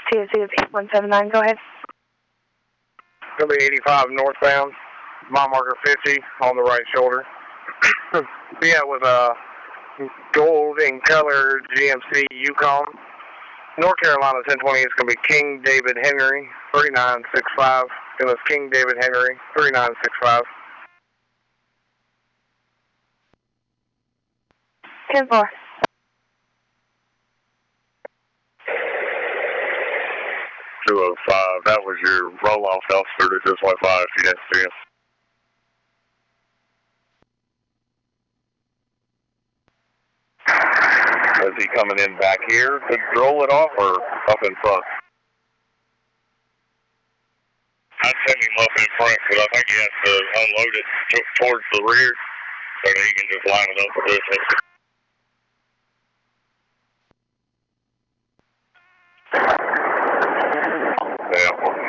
TNC is 8179, go ahead. Going to be 85 northbound, mile marker 50 on the right shoulder. Yeah, with a gold in color GMC Yukon. North Carolina 1020 is going to be King David Henry, 3965. It was King David Henry, 3965. 10-4. That was your roll-off officer that just went by, if you didn't see him. Is he coming in back here to roll it off or up in front? I'd send him up in front, but I think he has to unload it towards the rear so that he can just line it up with this. Yeah.